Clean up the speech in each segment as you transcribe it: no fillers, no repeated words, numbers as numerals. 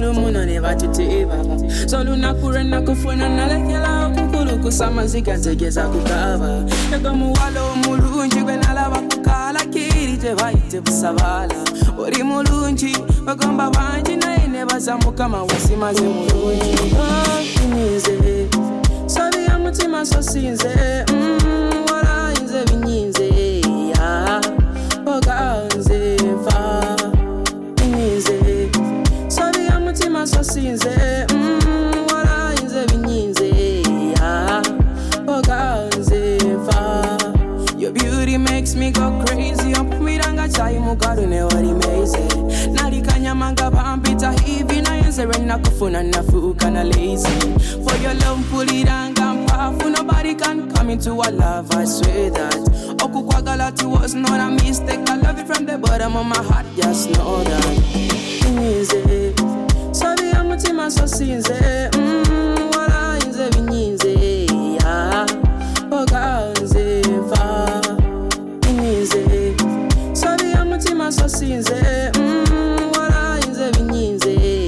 Solo muno ne vatuteva Solo nakure nakufuna nalekela kukulu kusama zikategeza kukava Ego muwalo mulunji Gwenala wakukala kiri Jevaite busabala Ori mulunji Wagomba wanji na ine bazamuka mawasimaze mulunji Inyize Sabi ya mutima so sinze Wala inze vinyinze Oganze fa Inyize Sabi ya mutima so sinze Wala inze vinyinze Oganze fa Your beauty makes me go crazy Miranga chai mugaru ne wari meze Nalikanya manga bambita hivi na yenze Rena kufuna nafuka na lazy For your love puliranga mpafu Nobody can come into our love, I swear that Okukwagalati was not a mistake I love you from the bottom of my heart, just know that Inyize Sabi ya mutima so sinze Wala inze vinyinze Oganze fa Inyize Sabi ya mutima so sinze Wala inze vinyinze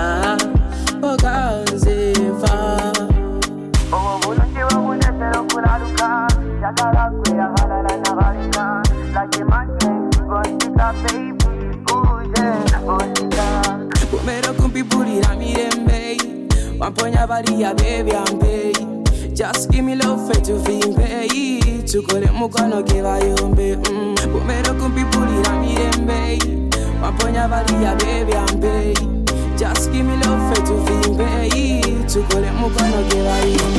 Oganze fa Owo bulungi wabunetero kulaluka Yagala kwe yahalala nabalika Like a magnet, Bosika baby Bosika Kumero kumpipulira mirembe Wamponya baliya baby ambe Just give me love for to vimbe Tukole mukono kiva yombe Kumero kumpipulira mirembe Wamponya baliya baby ambe Just give me love for to vimbe Tukole mukono kiva yombe